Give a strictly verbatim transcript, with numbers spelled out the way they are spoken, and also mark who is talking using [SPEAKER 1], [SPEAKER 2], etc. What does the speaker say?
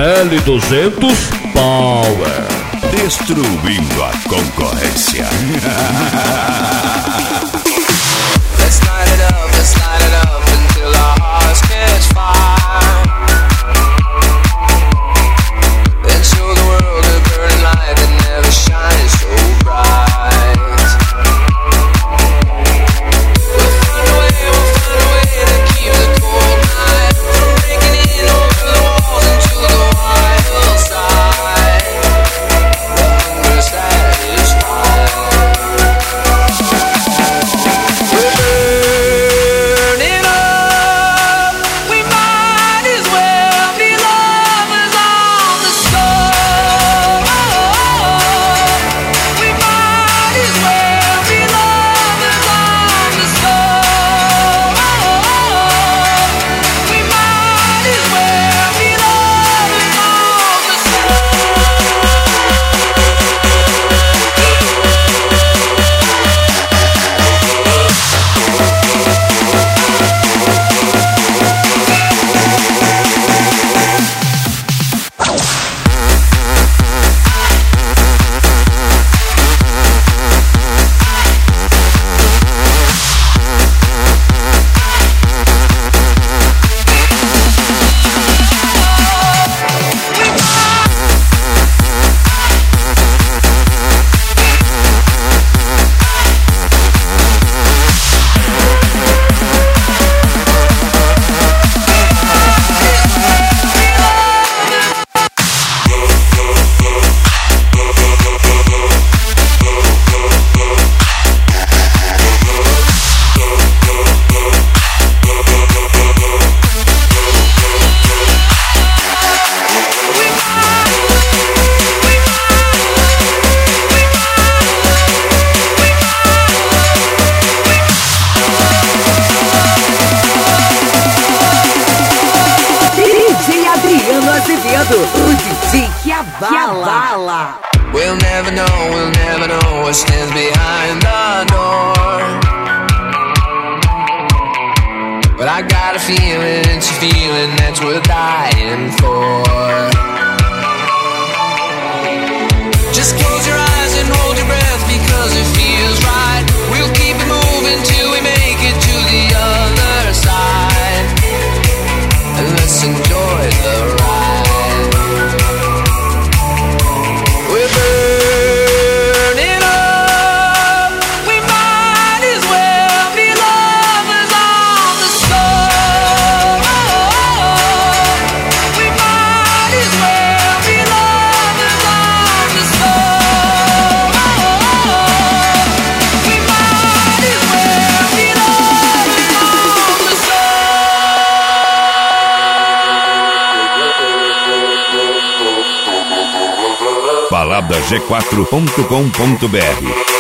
[SPEAKER 1] L duzentos Power.
[SPEAKER 2] Destruindo a concorrência.
[SPEAKER 3] Let's light it up, let's light it up until our hearts catch fire. And show the world a burning light that never shines so bright. We'll find a way, we'll find a way to keep the cold night from breaking in over the walls into the wild side. The hunger satisfied. We're burning up. We might as well be lovers on the soul. We might as well be lovers on the soul. We might as well be lovers on the
[SPEAKER 4] O D J que abala.
[SPEAKER 3] We'll never know, we'll never know what stands behind the door. But I got a feeling, it's a feeling that's worth dying for. Just close your eyes and hold your breath because it feels right. We'll keep it moving till we make it to the other side. And let's enjoy the ride. We're burning up. We might as well be lovers on the soul. We might as well be lovers on the soul. We might as well be lovers on the
[SPEAKER 2] balada g quatro ponto com ponto br